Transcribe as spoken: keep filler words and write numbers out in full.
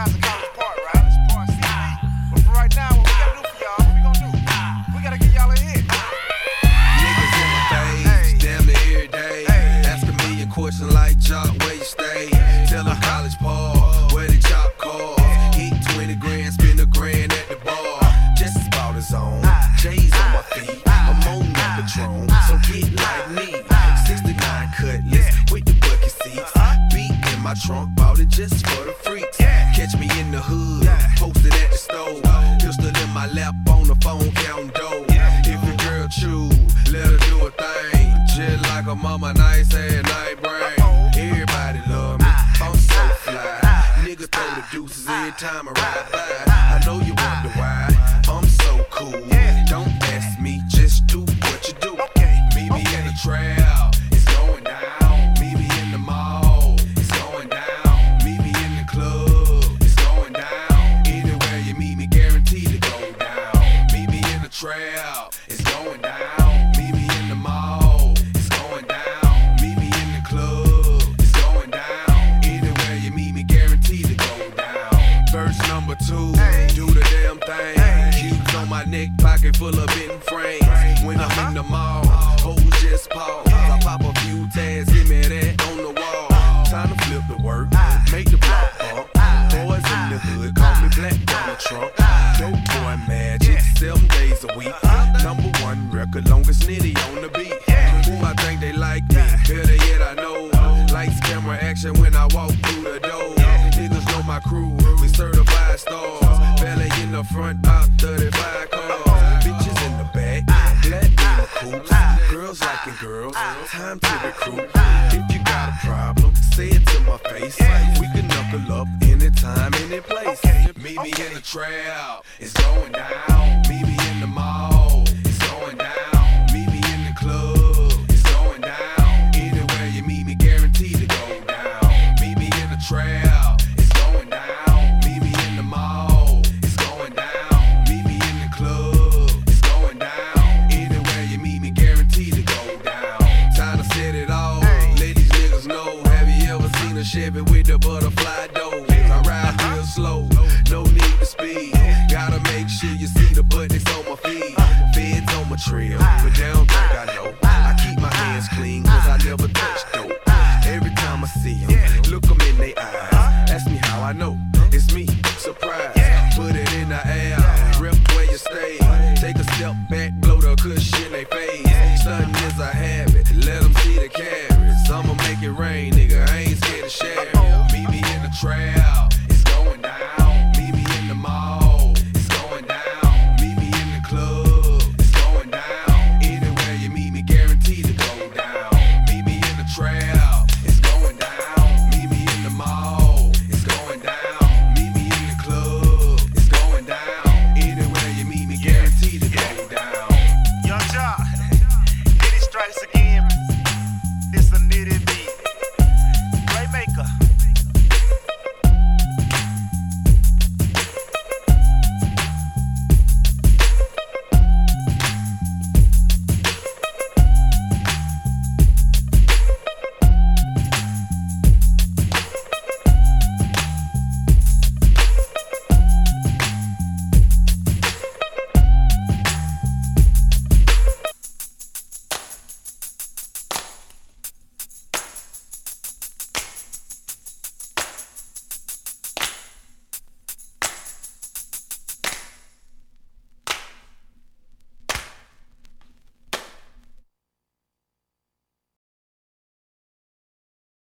as a college part, right? College part, but for right now, what we gotta do for y'all, what we gonna do? We gotta get y'all a hit. Niggas in my face, damn near every day. Asking me a question like, Jock, where you stay? Tell them college part, where the chop cars. Hit twenty grand, spend a grand at the bar. Just about his own, J's on my feet. I'm on that Patron, so get like me. sixty-nine Cutlass with the bucket seats. Beat in my trunk, bought it just for the freaks. Catch me in the hood, posted at the stove. Pistol in my lap, on the phone, counting dough. If your girl chew, let her do a thing. Just like a mama, nice ass night brain. Everybody love me, I'm so fly. Niggas throw the deuces every time I ride by. I know you wonder why, I'm so cool. Don't ask me, just do what you do. Meet me in the trail, it's going down. Meet me in the mall, it's going down. Meet me in the club, it's going down. Anywhere you meet me, guaranteed to go down. Meet me in the trail, it's going down. Meet me in the mall, it's going down. Meet me in the club, it's going down. Anywhere you meet me, guaranteed to go down. Verse number two, do the damn thing. Cubes on my neck, pocket full of bitten frames. When I'm in the mall, hoes just pause. I pop a few tags, give me that on the wall. Time to flip the work, make the block pump. Boys in the hood, call me Black Donald Trump. Dope boy magic, seven days a week. Number one record, longest nitty on the beat. Who I think they like me, better yet I know. Lights, camera, action when I walk through the door. Niggas know my crew, we certified stars. Valet in the front, out thirty-five cars. Bitches in the back, black in the coops. Girls liking girls, time to recruit. If you got a problem, say it to my face. We can knuckle up anytime, any place. Meet me in the trail, it's going down. Meet me in the